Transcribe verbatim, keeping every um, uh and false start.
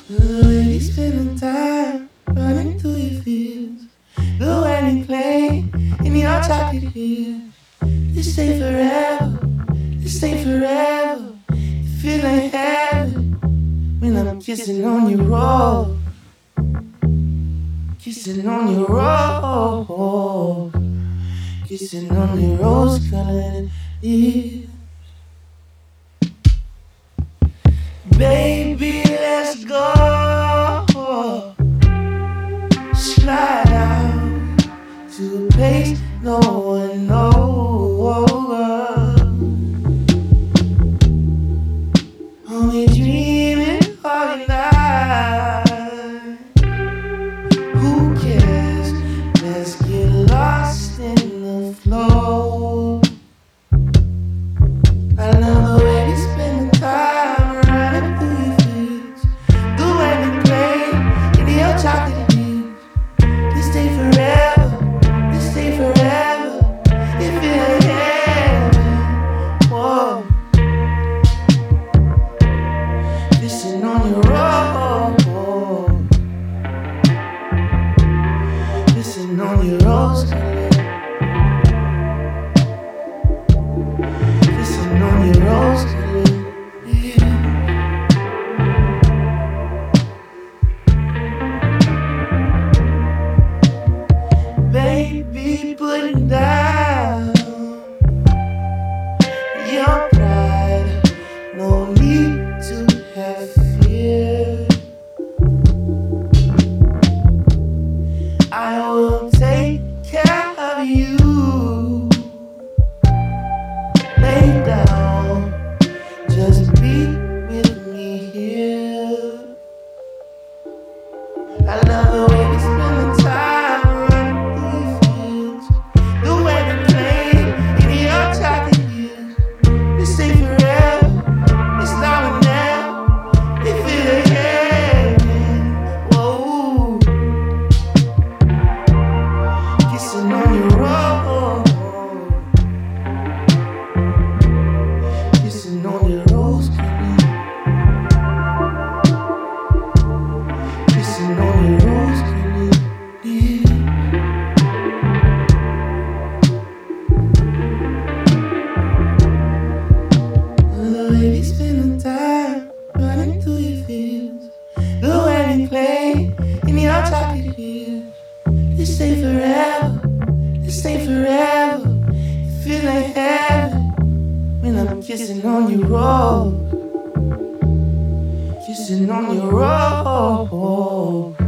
The way we spend the time running through your fields, the wedding play in your chocolate hills. This stay forever, this stay forever. It feel like heaven when I'm kissing on your roll, kissing on your roll, kissing on your rose-colored lips. Baby, let's go. Slide out to a place no one knows. Only dreaming all night. Who cares? Let's get lost in the flow. I love the way we spend the time running through your fields, the way we play in your chocolate hills. This stay forever, this stay forever. It feel like heaven. Whoa, kissing on your roll, kissing on your rose color, kissing on your rose color. Baby, put down your pride. No need to have fear. I will take care of you. Lay down, just be with me here. I love the way we spend the time running through your fields, the way we play in your chocolate hills. This stay forever, it's now and now. It feel like heaven. Whoa, kissing on your roll, kissing on your rose color, kissing on your rose color. Yeah. The way we spend the time running through your fields, the way we play in your chocolate hills. This stay forever, this stay forever. It feel like heaven when I'm kissing on your roll, kissing on your roll.